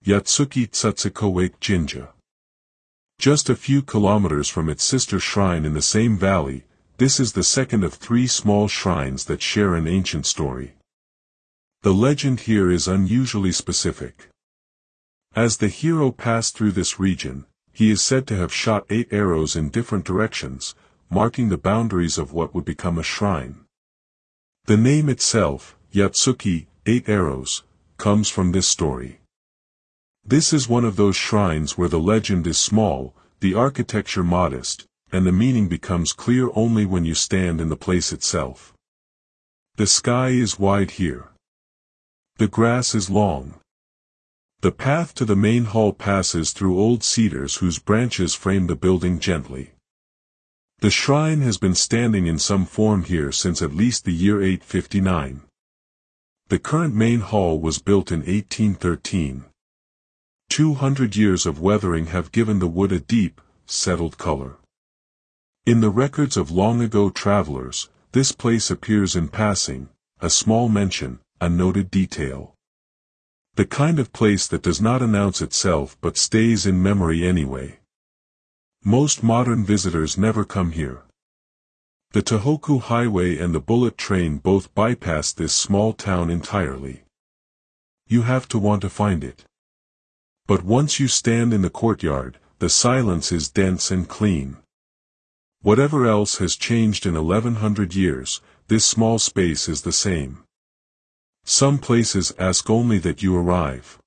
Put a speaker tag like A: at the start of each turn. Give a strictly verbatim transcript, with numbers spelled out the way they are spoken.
A: Yatsuki Tsutsuko-ake Jinja. Just a few kilometers from its sister shrine in the same valley, this is the second of three small shrines that share an ancient story. The legend here is unusually specific. As the hero passed through this region, he is said to have shot eight arrows in different directions, marking the boundaries of what would become a shrine. The name itself, Yatsuki, eight arrows, comes from this story. This is one of those shrines where the legend is small, the architecture modest, and the meaning becomes clear only when you stand in the place itself. The sky is wide here. The grass is long. The path to the main hall passes through old cedars whose branches frame the building gently. The shrine has been standing in some form here since at least the year eight fifty-nine. The current main hall was built in eighteen thirteen. Two hundred years of weathering have given the wood a deep, settled color. In the records of long-ago travelers, this place appears in passing, a small mention, a noted detail. The kind of place that does not announce itself but stays in memory anyway. Most modern visitors never come here. The Tohoku Highway and the bullet train both bypass this small town entirely. You have to want to find it. But once you stand in the courtyard, the silence is dense and clean. Whatever else has changed in eleven hundred years, this small space is the same. Some places ask only that you arrive.